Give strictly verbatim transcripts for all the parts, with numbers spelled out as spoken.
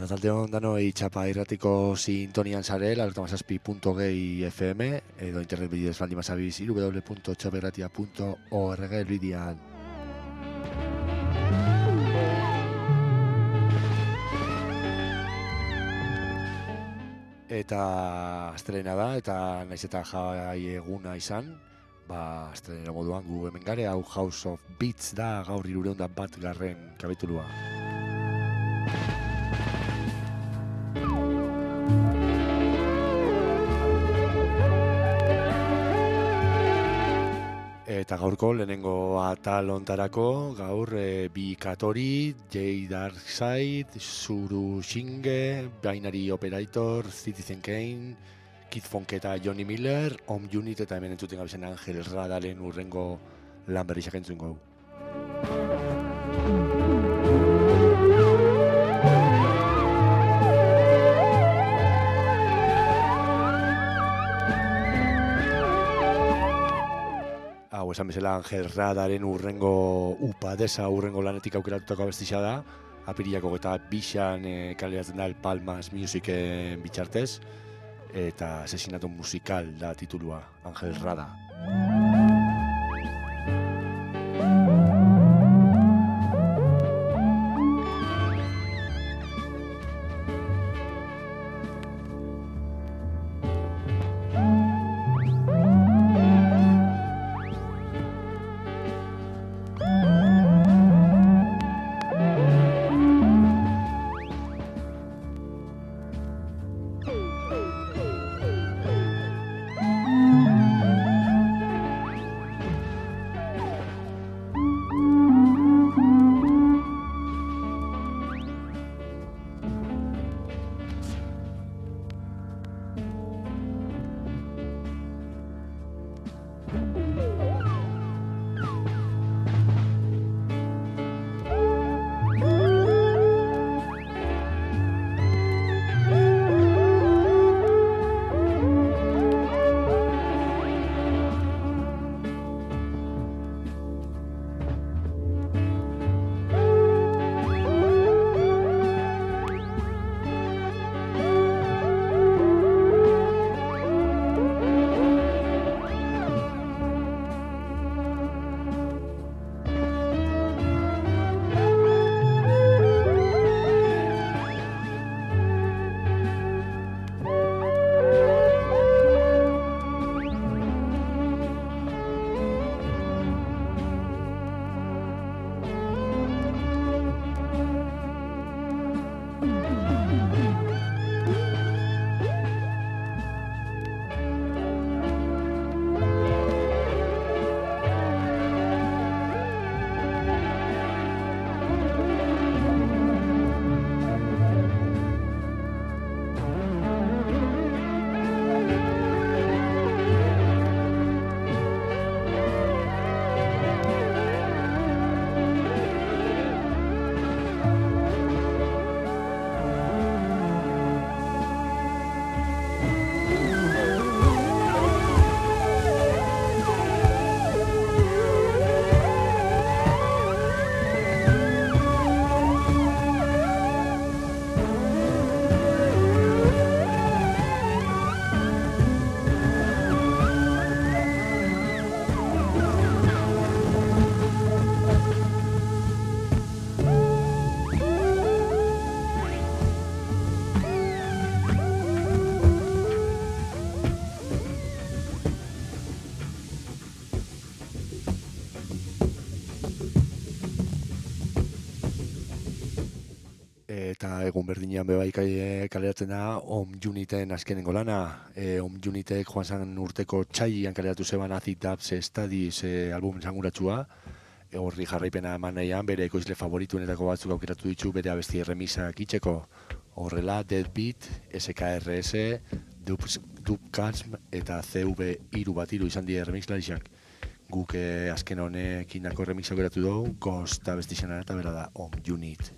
Arratzaldeon danoi txapa irratiko sintonian zare, laurogeita hamazazpi puntu gehi F M, edo internet bidez baldin mazabiz, w w w punto txapairratia punto org elbidian. Eta astelena da, eta naiz eta jai eguna izan, ba, astelena moduan gu hemen gare, hau House of Beats da, gaur hirureun da bat garren kapitulua. Eta gaurko lehenengo atal hontarako gaur e, bi Katori, J Darkside, Zuru Shinge, Binary Operator, Citizen Kane, Kid Funk eta Johnny Miller, Home Unit eta hemen entzuten gabezen Angel Radaren urrengo lan berrizak entzungo. Hau esan bezala Angel Radaren urrengo upadesa urrengo lanetik aukeratutako abestia da. Apirilako eta bixan e, kaleratzen da El Palmas Musicen bitxartez. Eta asesinato musikal da titulua, Angel Rada. Eta egun berdinean bebai kaleratzen da Home Uniten azkenengo lana. E, Home Unitek joan zan urteko txaian kaleratu zeban Acid Dubs Studies e, album zanguratsua. E, horri jarraipena eman nahian, bere ekoizle favorituenetako batzuk aukeratu ditu bere abesti remisak itxeko. Horrela, Deadbeat, S K R S, Dubcasm eta C V hiru bat hiru izan die remix larixak. Guk e, azken honekin dako remix aukeratu dugu, Ghost abesti xanan eta bera da Home Unit.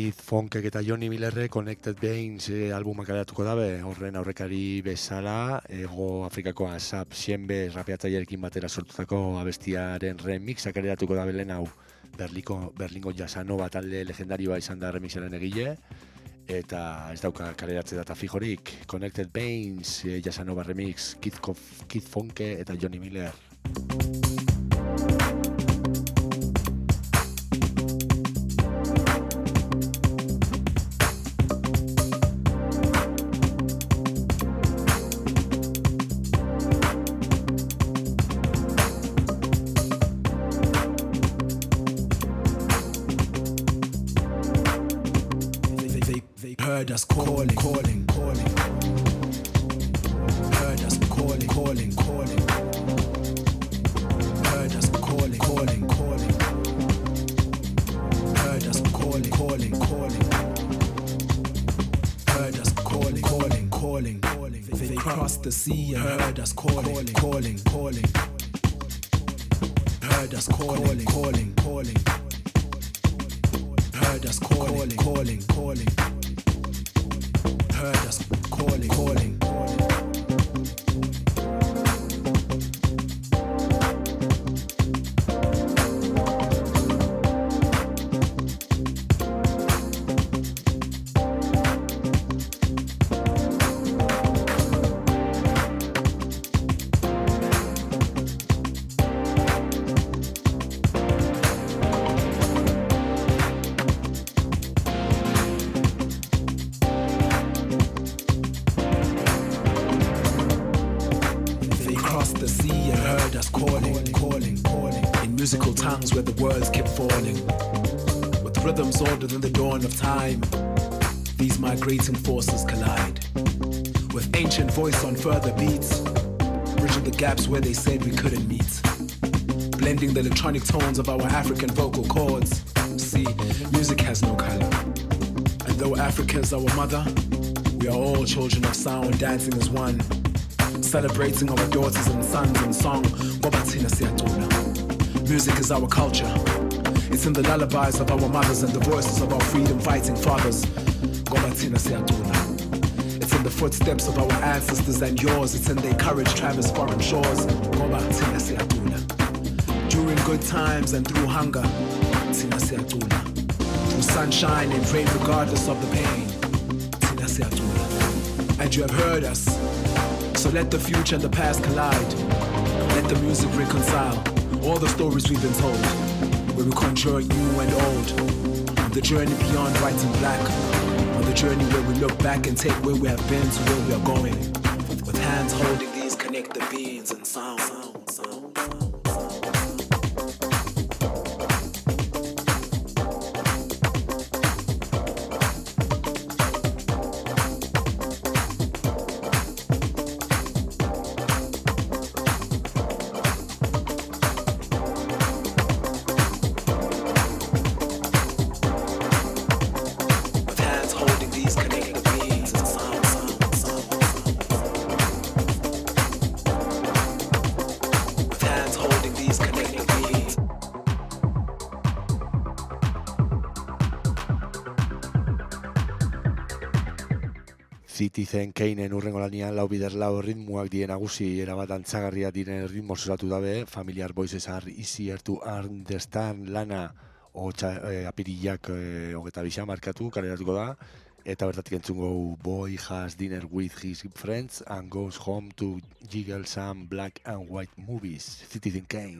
Keith Fonkek eta Johnny Millerre Connected Veins e, albuma kaleratuko dabe, horren aurrekari bezala, Ego Afrikako Asap Siembe rapeatzailearekin batera sortutako abestiaren remixa kaleratuko dabe lehen hau Berliko, Berlingo Jazzanova talde legendarioa izan da remixaren egile, eta ez dauka kaleratze data fijorik. Connected Veins, e, Jazzanova remix, Keith, Keith Fonkek eta Johnny Miller. Heard us calling, calling, calling. Heard us calling, calling, calling. Heard us calling, calling, calling. Heard us calling, calling, calling. Heard us calling, calling, calling, calling. They crossed the sea and heard us calling, calling, calling. Heard us calling, calling, calling. Heard us calling, calling, calling. Heard us calling, calling, calling. Musical tongues where the words kept falling, with rhythms older than the dawn of time. These migrating forces collide, with ancient voice on further beats, bridging the gaps where they said we couldn't meet, blending the electronic tones of our African vocal cords. See, music has no color, and though Africa's our mother, we are all children of sound, dancing as one, celebrating our daughters and sons in song. Music is our culture. It's in the lullabies of our mothers and the voices of our freedom-fighting fathers. It's in the footsteps of our ancestors and yours. It's in their courage traverse foreign shores. During good times and through hunger, through sunshine and rain regardless of the pain. And you have heard us, so let the future and the past collide. Let the music reconcile all the stories we've been told, where we conjure new and old, on the journey beyond white and black, on the journey where we look back and take where we have been to where we are going, with hands holding these connected beings and sound. sound, sound, sound. Citizen Kanen urrengo lanian lau bider lau ritmoak dien nagusi erabat antzagarria diren ritmo osatu dabe, Familiar Voices are easier to understand lana hotxa e, apirillak e, hogeta bisa markatu, kaleratuko da, eta bertatik entzungo Boy has dinner with his friends and goes home to jiggle some black and white movies. Citizen Kane.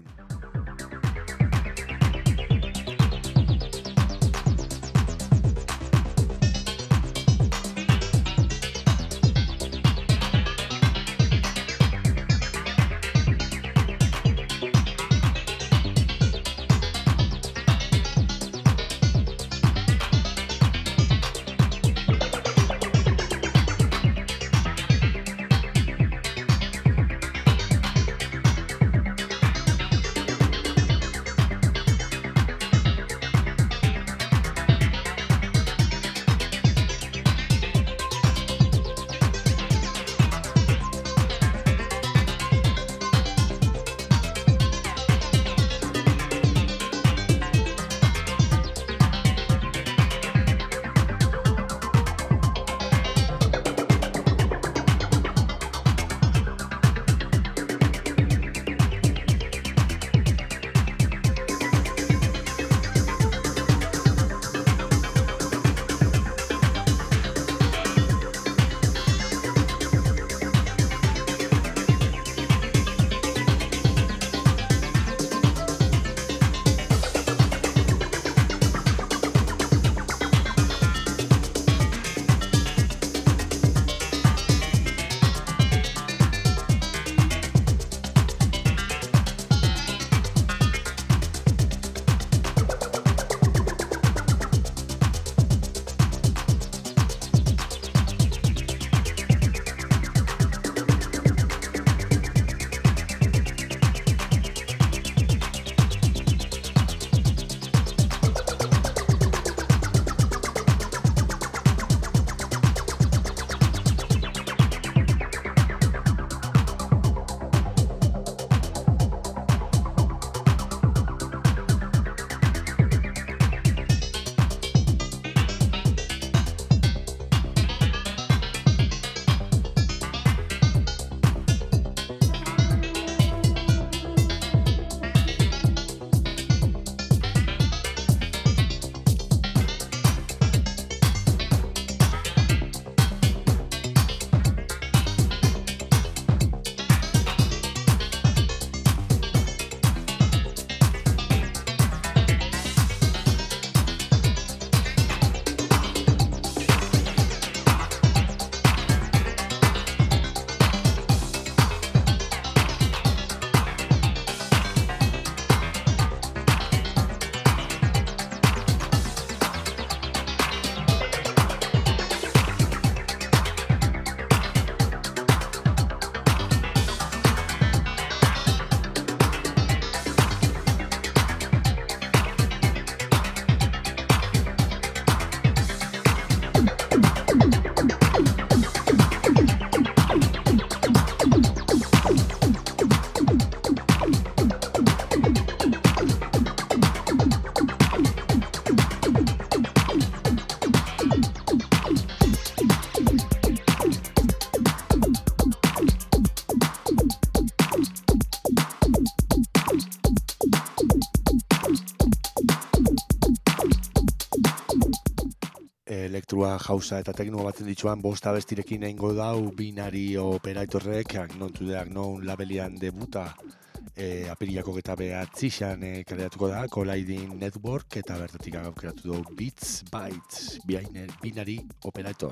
elektrua, jauza eta teknoa batzen dituan, bost abestirekin egingo dau, binari operatorrek, agnontu deak non labelian debuta, e, apirilako geta behatzixan e, kaleratuko da, Colliding Network, eta bertatik aukeratu du Beats Bytes, binari operator.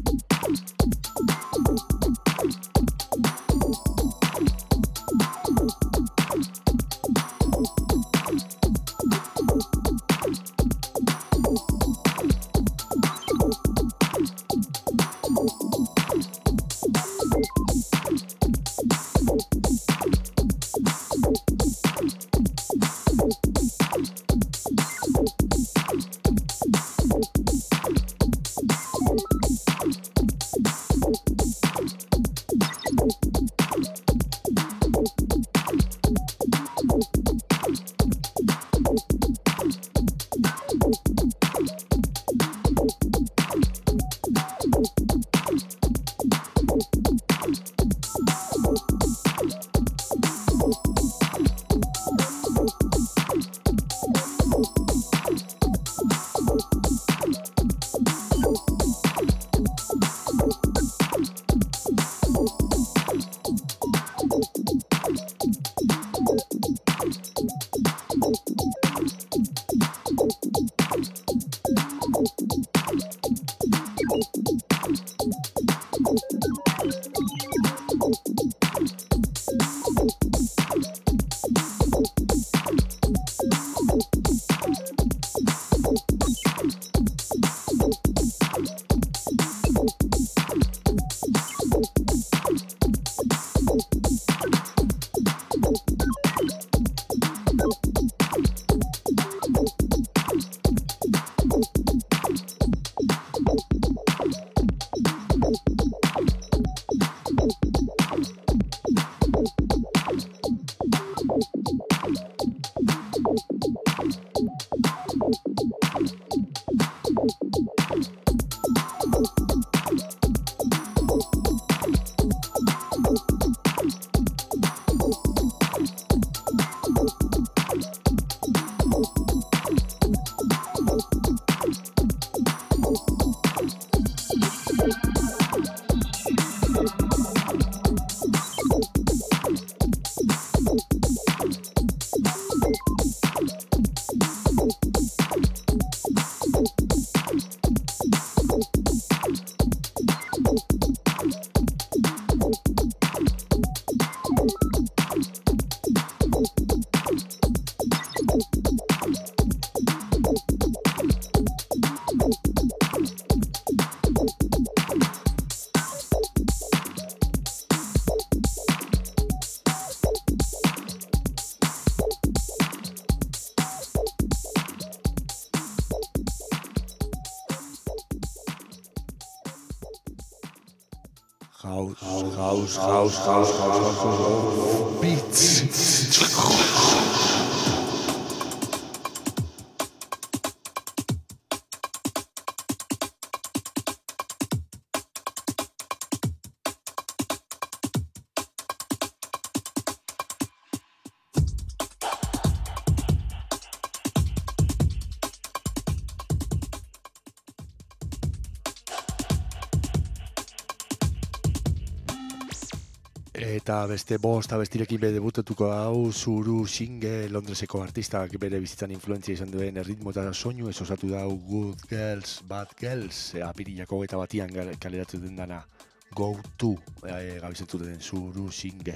House, house, house, house, house, house, beats. Eta beste bost abestirekin bere debutatuko hau Zuru Shinge, Londreseko artistak bere bizitzan influentzia izan duen erritmo eta soinu ez osatu dau Good Girls, Bad Girls, apirilako eta batian kaleratu den dana Go To, e, gabizentu den Zuru Shinge.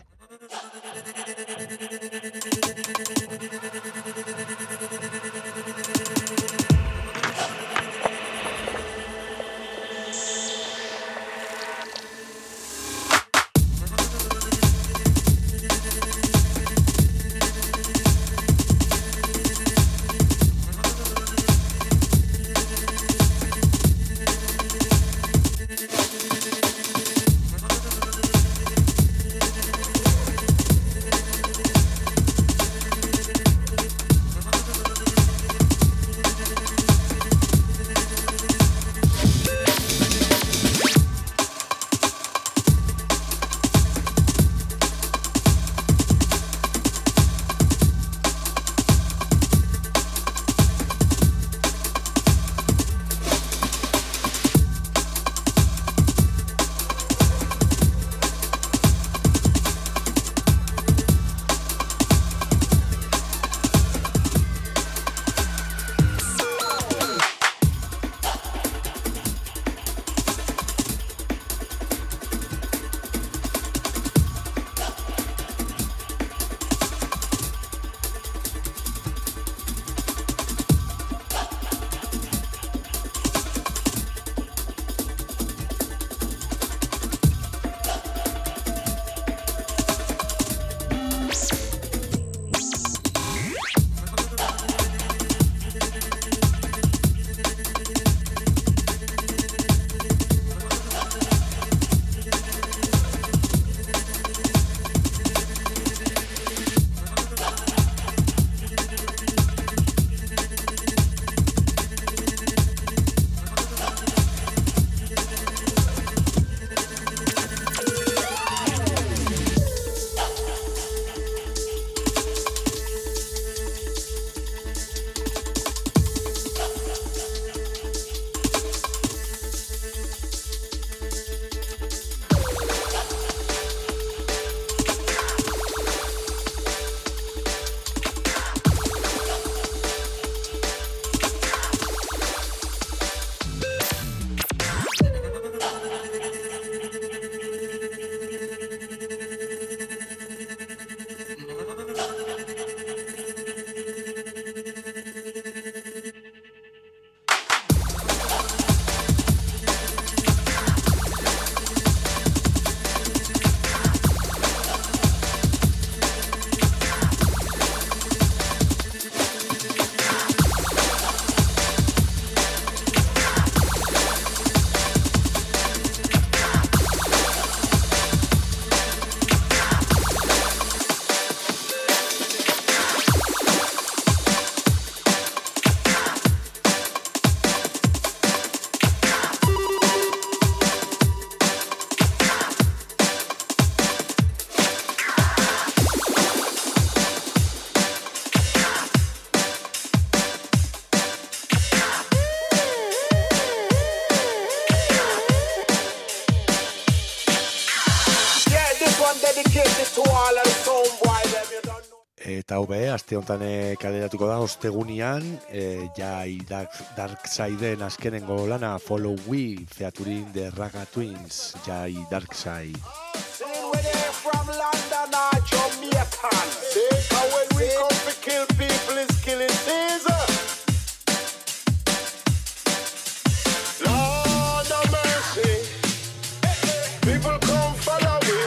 Eta hobe, aste honetan e, kaleratuko da ostegunian, e, jai Dark, Dark Sideen azkenengo lana Follow We, featuring the Raga Twins, jai Dark Side. From London or Jamaican, see, and when we come to kill people, it's killing Caesar. Lord of mercy, people come follow me.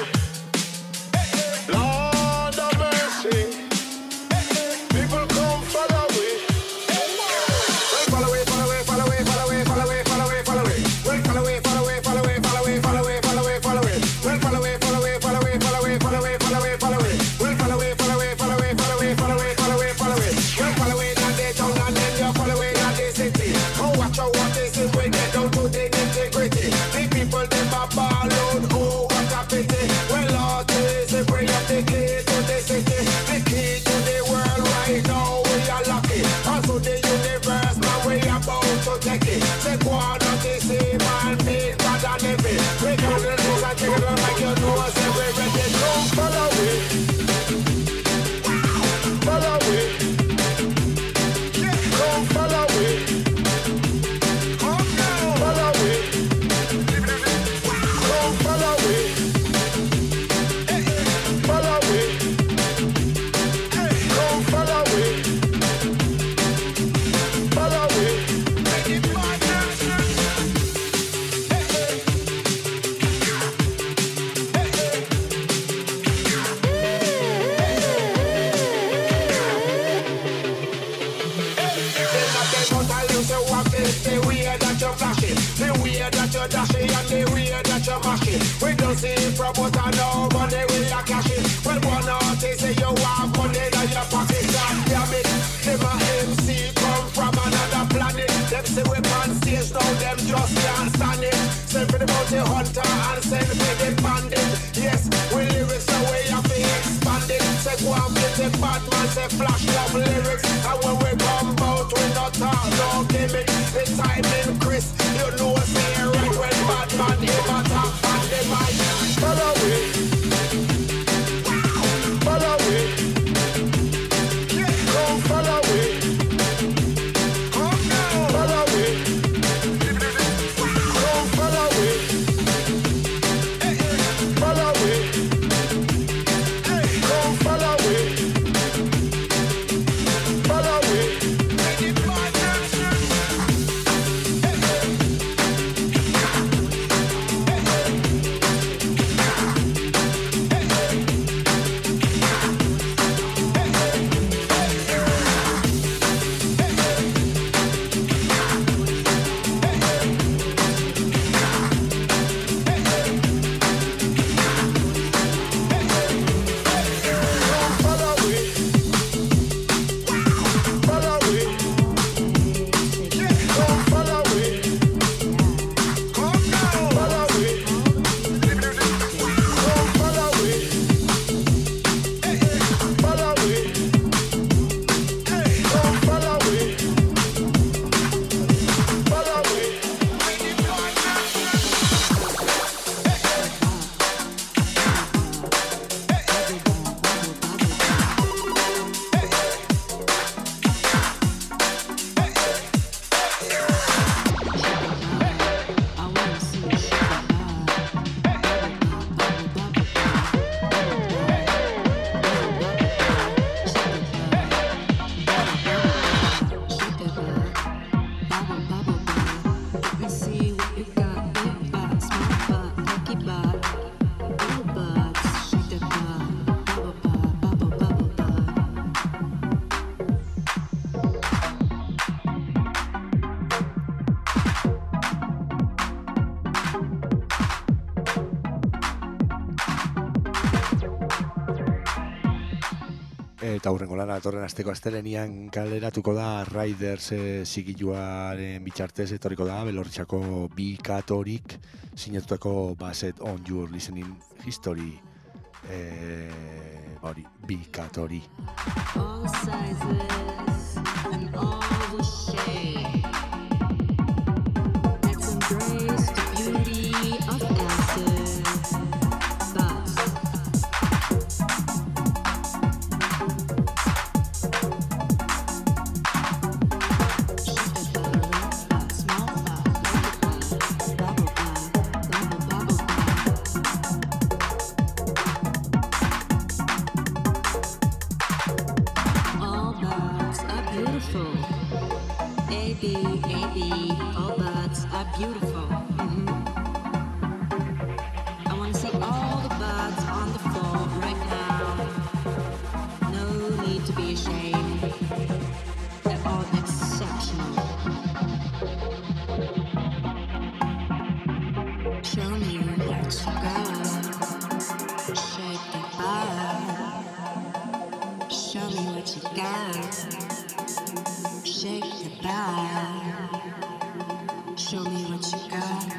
Lord of mercy, people come follow me. Well, follow me, follow me, follow me, follow me, follow me, follow me, follow me. Well, follow me, follow me, follow me, follow me, follow me, follow me, follow me. Well, follow me, follow me, follow me, follow me, follow me, follow me, follow me. Well, follow me, follow me, follow me, follow me, follow me, follow me, follow me. Well, follow me down the town and then you follow me down the city. Oh, watch out what they say when they down to the nitty-gritty. The people them a ball out, oh, what a pity. Well, Lord, they say bring up the key to the city, the key to the world right now. We are lucky, also the universe, man, we are about to take it. Say go on and they say man, made God and heavy. We got the news and take it on like you know us every ready. Come follow me, follow me, come follow me, come now, follow me, come follow me, follow me, come follow me, follow me. Make it my the way that you're flashing, the way that you're dashing, and the way that you're mashing. We don't see promoter no money we are cashing. Well, one artist say you have money in your pocket. God damn it, them a M C come from another planet. Them say we on stage now, them just can't stand it. Send for the bounty hunter and send for the bandit. Yes, we lyrics the way you feel expanded. Say go and get the bad man, say flash up lyrics. And when we come out, we not talk, no gimmick. The timing, Chris, you know say right when bad man him attack on the mic. Follow me, follow me, come follow me, come now, follow me, come follow me, follow me, come follow me, follow me. Make it my answer. Eta hurrengo lana etorren asteko astelenian kaleratuko da Riders e, zigiluaren bitxartez etorriko da Belorritxako bi katorik sinatutako Based on Your Listening History e, hori, bi katori. All sizes and all the shade. Let's embrace the beauty of acid. Buzz. buds are beautiful. A B, A B, all buds are beautiful. Mhm. I want to see all the buds on the floor right now. No need to be ashamed. They're all exceptional. Show me what you got. Shake the bud. Show me what you got. Shake the bud. Show me what you got.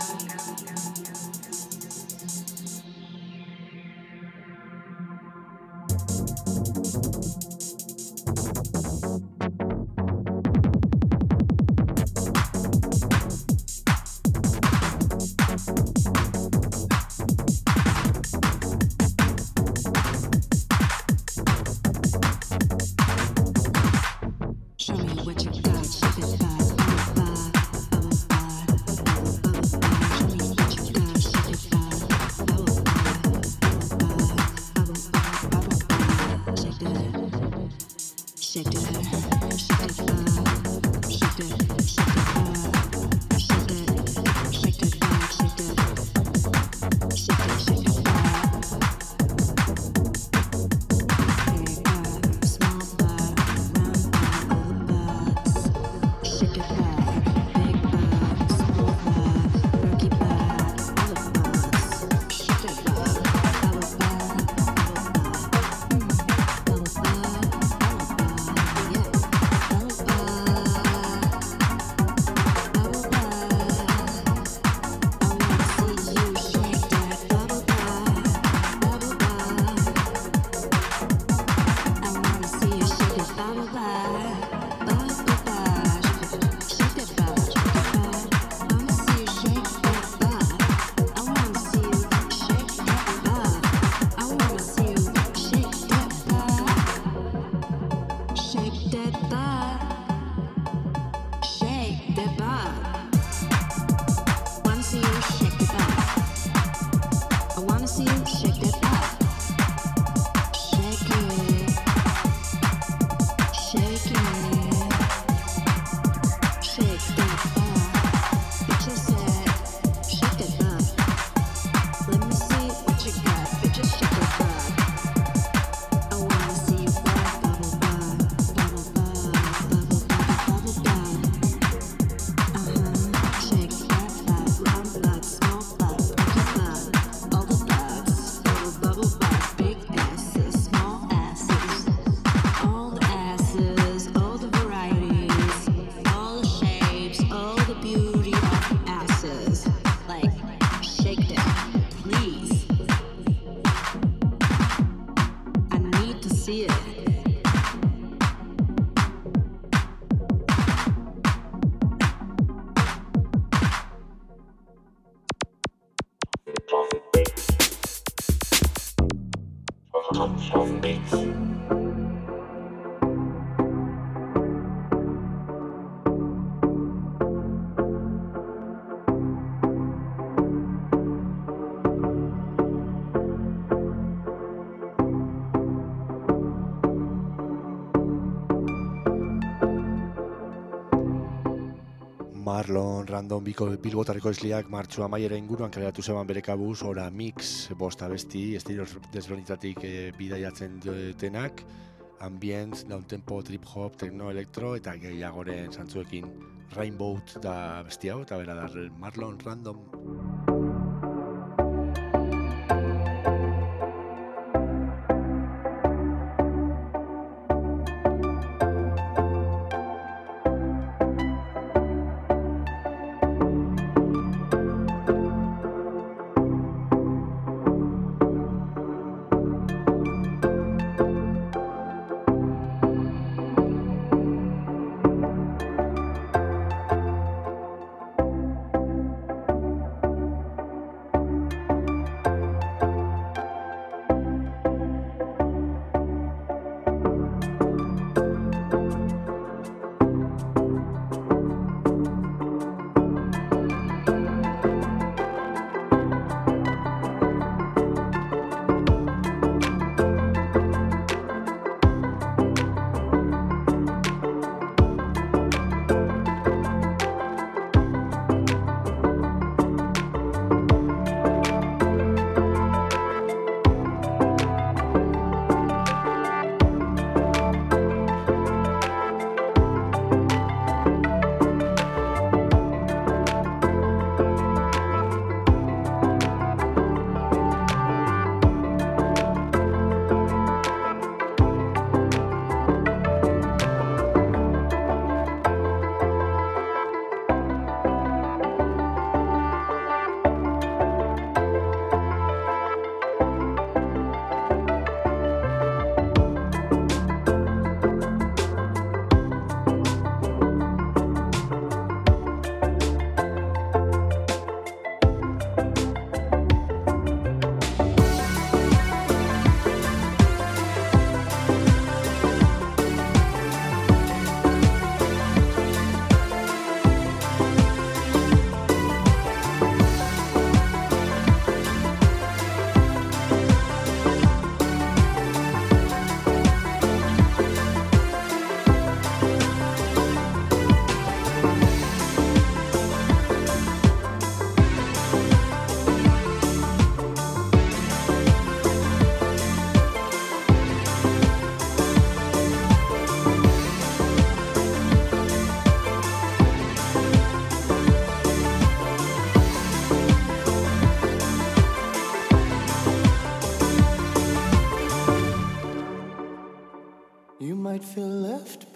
Show me what you got. Shake it bud. Bubble bud. Bubble bud. Show me what you got. Shake it bud. Bubble bud. Bubble bud. Bubble bud. Shake that. Shake that. Shake it bud. Shake that. Shake it bud. Shake that. Shake that bud. Shake that. Shake that. Shake it bud. Big bud. Small bud. Round bud. All the buds. Shake it bud. Big bud. Small bud. Rookie bud. All the buds. Shake it bud. Bubble bud. Bubble bud. Mm. Bubble bud. Bubble bud. Yeah. Bubble bud. Bubble bud. I wanna see you shake that bubble bud. Bubble bud. I wanna see you shake it bubble bud. Bubble bud. Shake it bud. Shake it bud. I wanna see you shake that bud. I wanna see you shake that bud. I wanna see you shake that bud. Shake that bud. Shake that bud. Wanna see you shake the bud. I wanna see you shake that bud. Shake it. Shake it. Shake that bud. Bitch, I said, shake that bud. Let me see what you got. Bitch, just shake that bud. I wanna see you bud, bubble bud, bubble bud, bubble bubble bubble bud. Uh-huh. Shake that bud, round bud, small bud, rookie bud, all the buds, bubble bubble bud, big asses, small asses, all the asses, all the varieties, all the shapes, all the beauty of asses. Like, shake that, please. I need to see it. Marlon Random biko bilbotarreko esliak martxua maiera inguruan kaleratu zeban bere kabuz, ora mix bost abesti, estilo desberdinetatik e, bidaiatzen dutenak, ambient, downtempo, trip hop, techno, elektro eta gehiagoren zantzuekin. Rainbow da besti hau, eta bera da Marlon Random.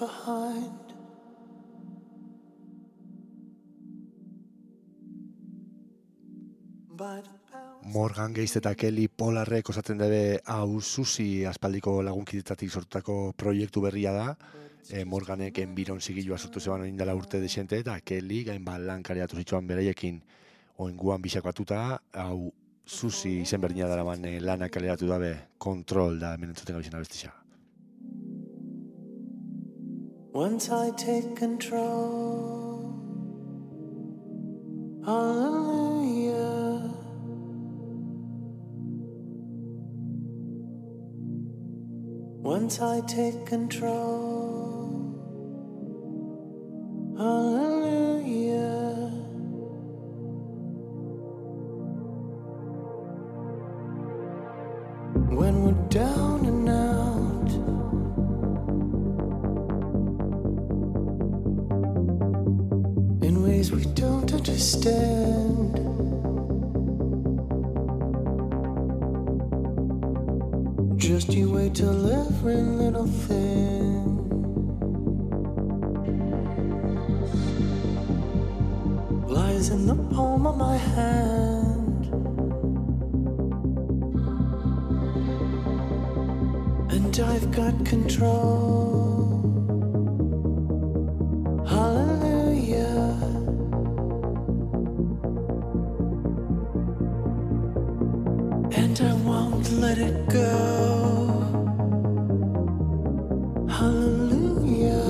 behind. By the pounds. Morgan Geist eta Kelly Polarrek osatzen dabe hau Susi aspaldiko lagunkidetatik sortutako proiektu berria da. E, Morganek enbiron zigilua sortu zeban oindala urte desente eta Kelly gain ba lan kareatu zituen beraiekin oinguan bisako batuta, hau Susi izen berdina daraman e, lanak kaleratu dabe Control da hemen entzuten gabizena bestisa. Once I take control, hallelujah. Once I take control, hallelujah. When we're down and out, in ways we don't understand, just you wait till every little thing lies in the palm of my hand, and I've got control. Hallelujah. And I won't let it go. Hallelujah.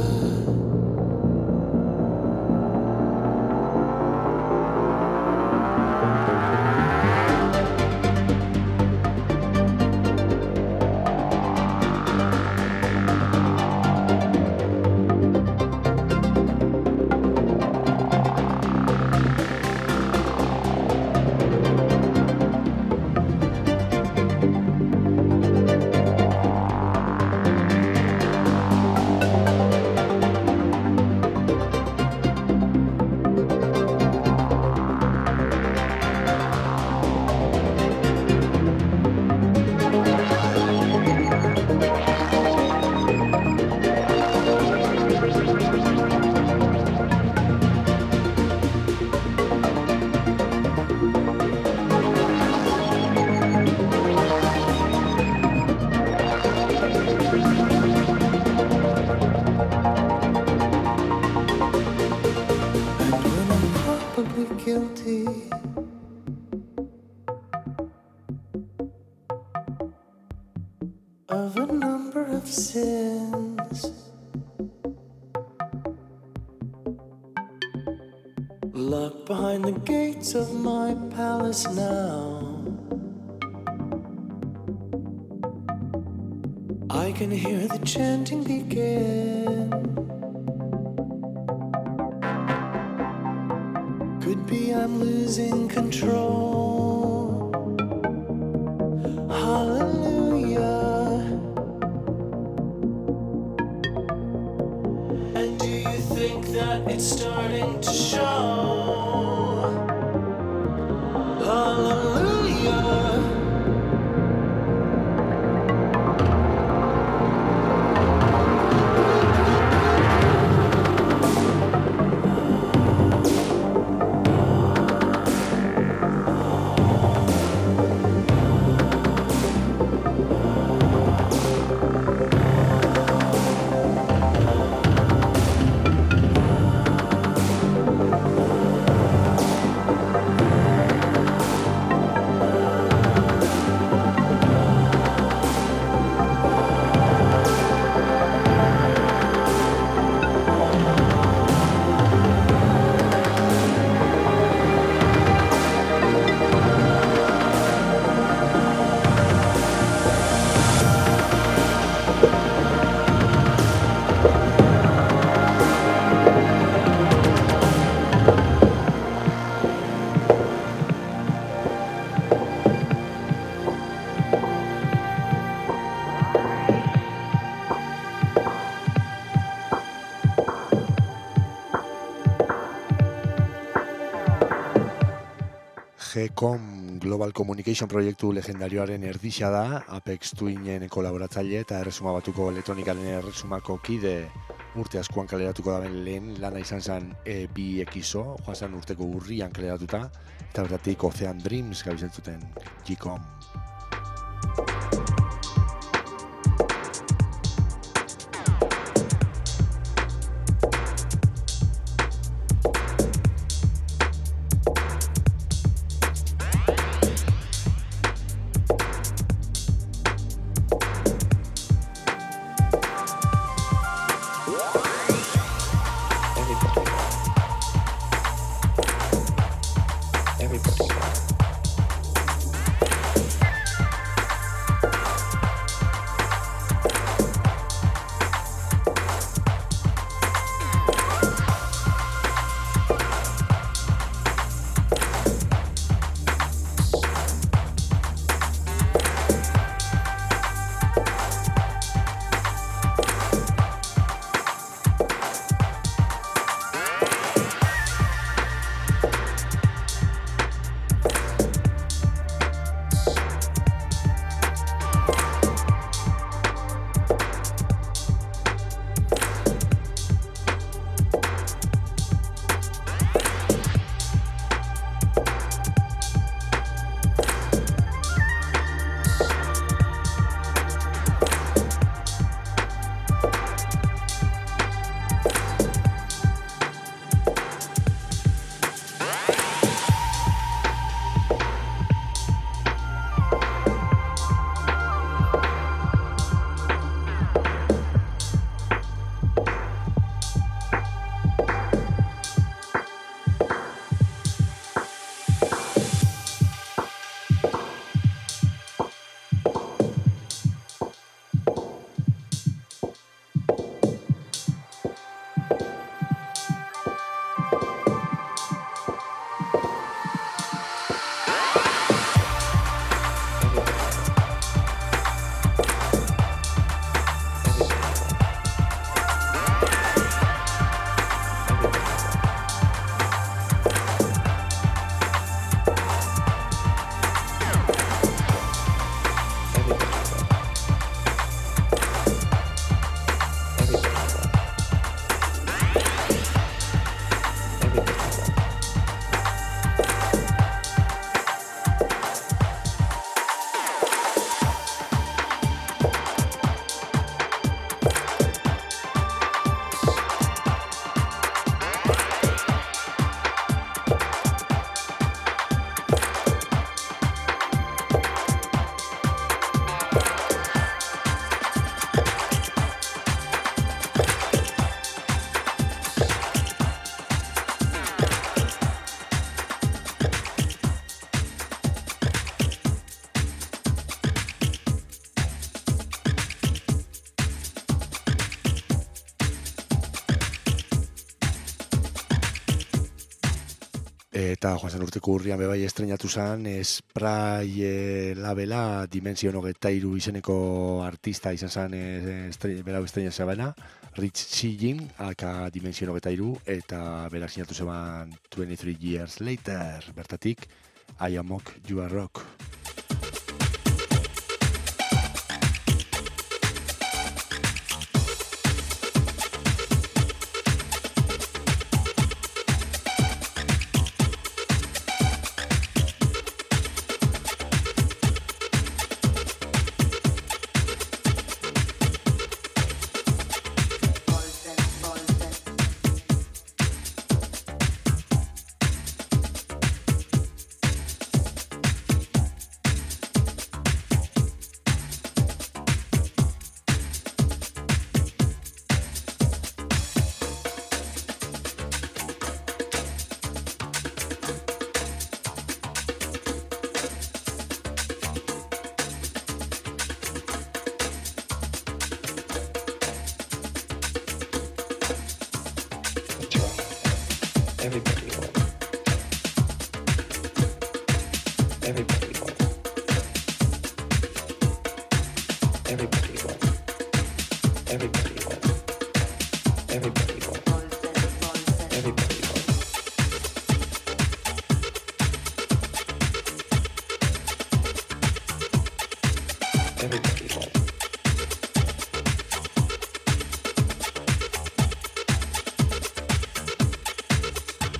Guilty of a number of sins, locked behind the gates of my palace now. I can hear the chanting begin. Could be I'm losing control. Hallelujah. And do you think that it's starting to show? Hallelujah. G-Com Global Communication proiektu legendarioaren erdisa da, Apex Twinen kolaboratzaile eta erresuma batuko elektronikaren erresumako kide urte askoan kaleratuko daben lehen lana izan zen e, bi ekizo, joan zen urteko urrian kaleratuta, eta bertatik Ocean Dreams gabizen zuten G-Com. Eta joan zen urteko urrian bebai estrenatu zen Spray e, labela Dimension hogeita hiru izeneko artista izan zen e, estre, berau estrena zebana, Rich Chijin, aka Dimension hogeita hiru, eta berak sinatu zeban twenty-three years later, bertatik I Am Mock, You Are Rock.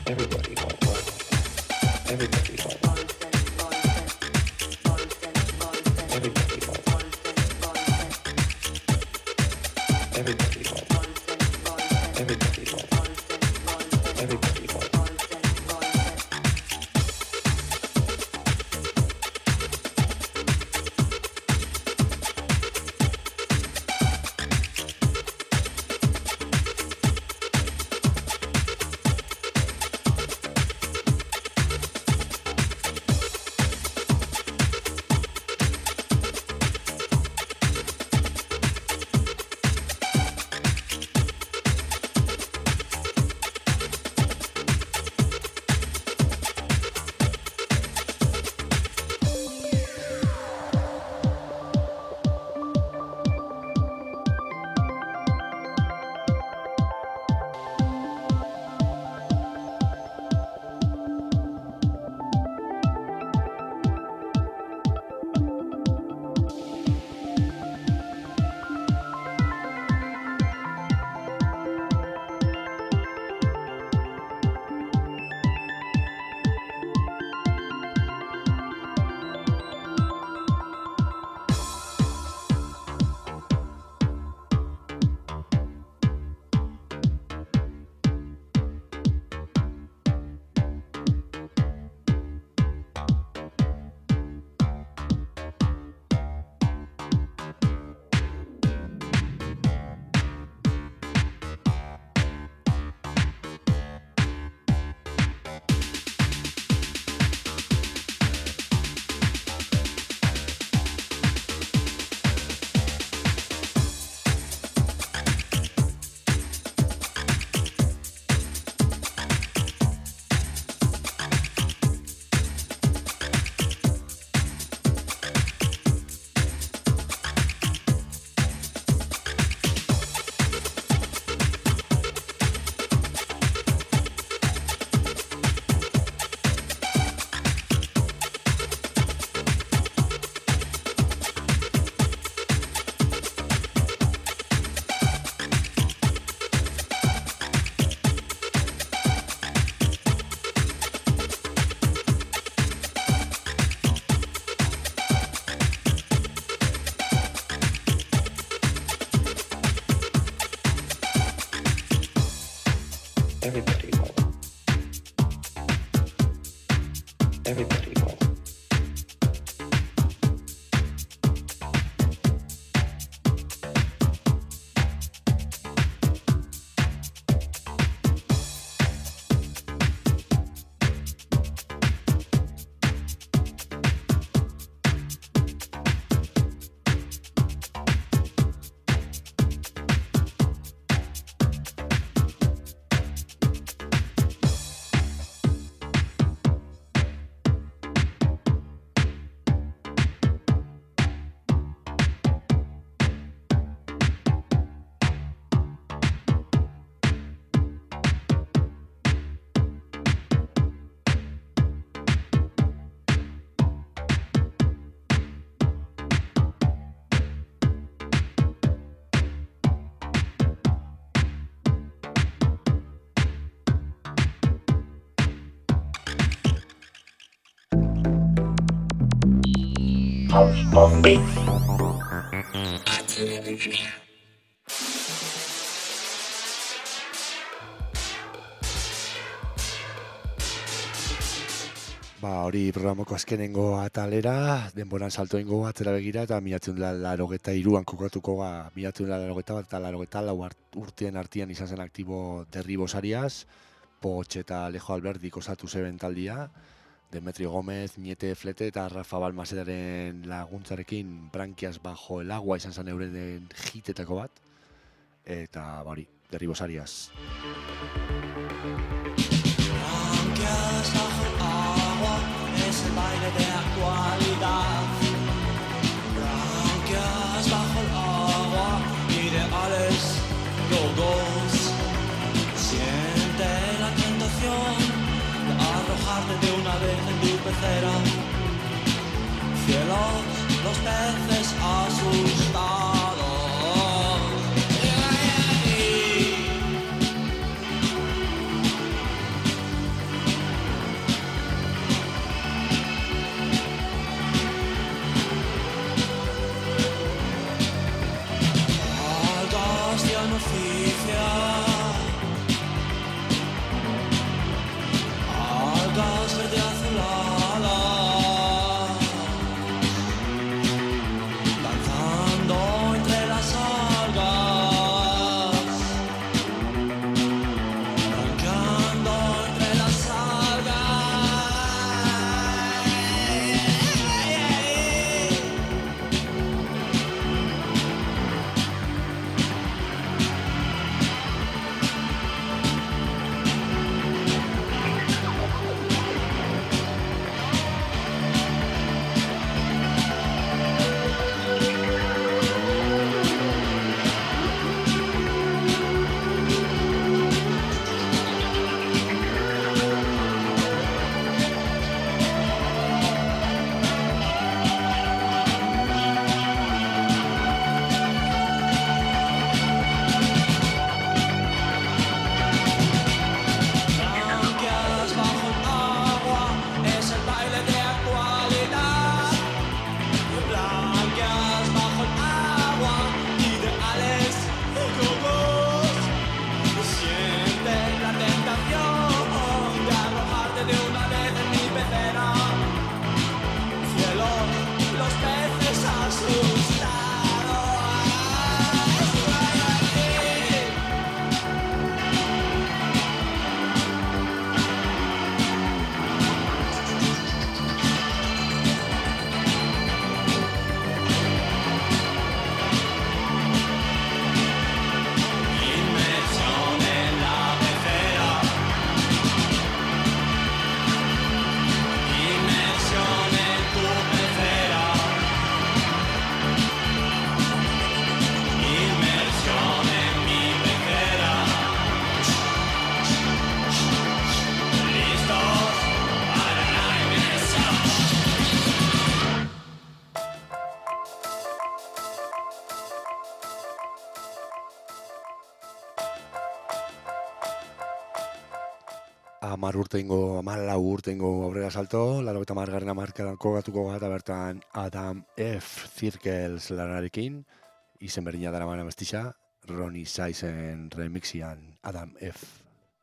Everybody wants love. Everybody wants love. Everybody wants love. Everybody wants love. Everybody wants love. Everybody wants love. Everybody wants. Everybody wants. House of Beats. Ba, hori programoko azkenengo atalera, denboran salto ingo atzera begira, eta milatzen da larogeta iruan kokatuko ga, milatzen da larogeta bat eta larogeta lau urtean artian izan zen aktibo Derribos Arias, Poch eta Alejo Alberdik osatu zeben taldia, Demetrio Gómez, Niete Flete eta Rafa Balmasedaren laguntzarekin Branquias bajo el agua izan zen euren hitetako bat, eta ba, hori, Derribos Arias. Branquias bajo el agua es el baile de actualidad. Branquias bajo el agua, ideales go-go's. Siente la tentación de arrojarte de una vez en tu pecera. Cielos, los peces asustados. amar urte ingo, amalau urte ingo aurrera salto, laro eta margarren amarkadan kokatuko gara, eta bertan Adam F. Circles lanarekin, izen berdina dara mana mestixa, Ronnie Sizen remixian Adam F.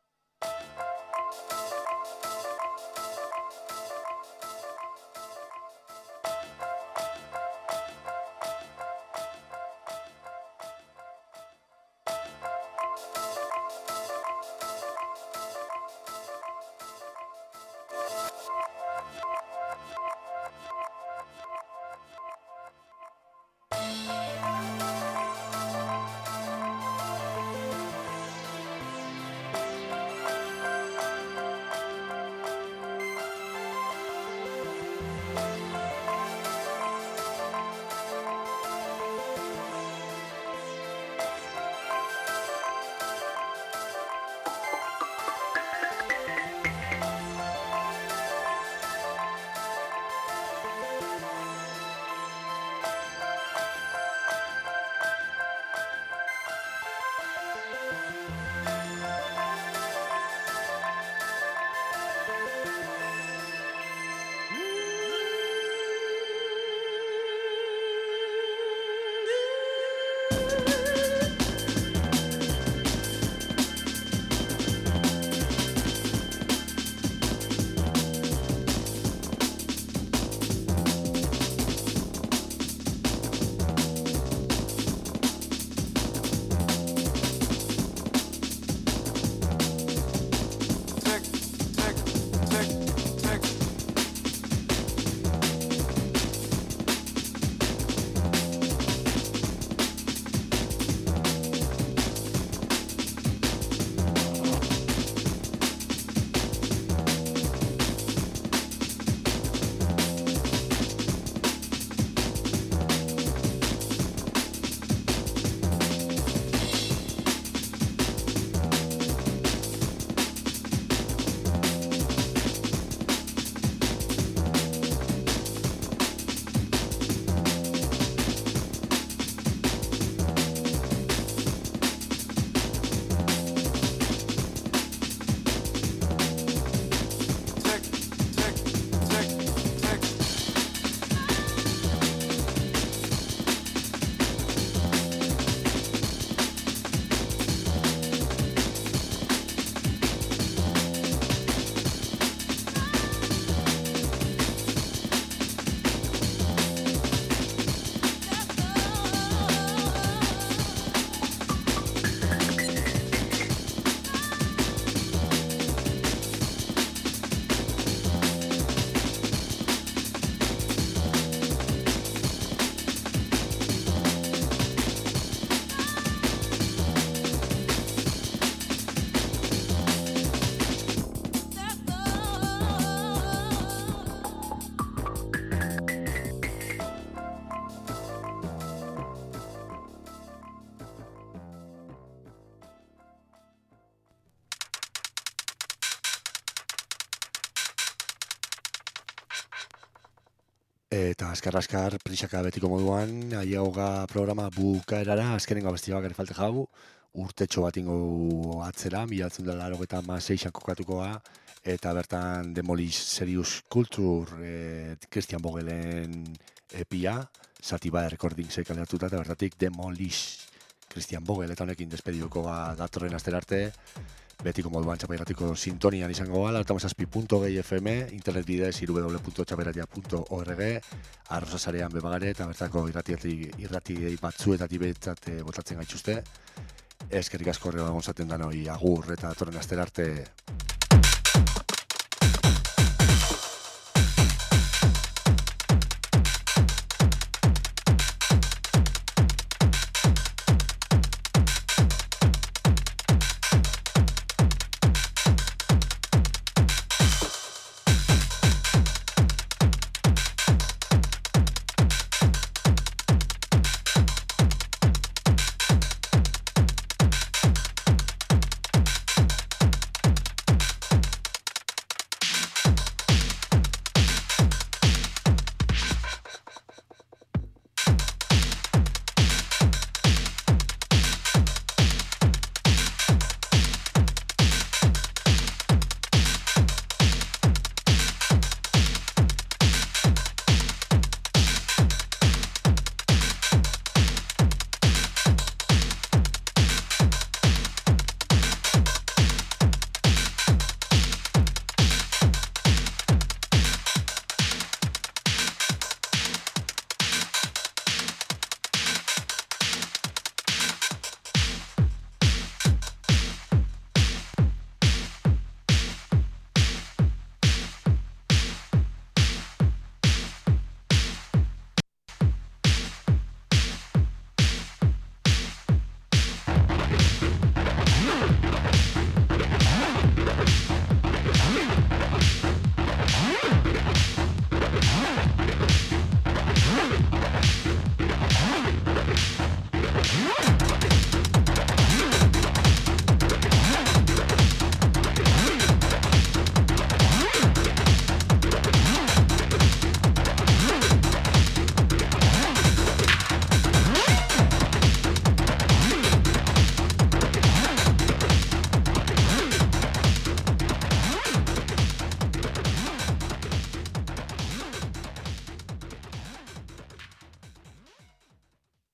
Eta azkar-azkar, prisaka betiko moduan, aiagoga programa bukaerara, azkenengo abestia bakar falte jau, urtetxo bat ingo atzera, mila batzen dela eta maseixan kokatukoa, eta bertan Demolish Serious Culture, eh, Christian Vogelen epia, Sativa Recordingsek alertuta, eta bertatik Demolish Christian Vogel, eta honekin despediduko datorren astera arte, betiko moduan txapairatiko sintonian izango gala, altamazazpi punto gehi F M, internet bidez w w w punto txapairatia punto org, arroza sarean bebagare, eta bertako irrati, irrati batzuetatik betzat botatzen gaituzte. Eskerrik asko horrela gonzaten danoi, agur, eta datorren astera arte.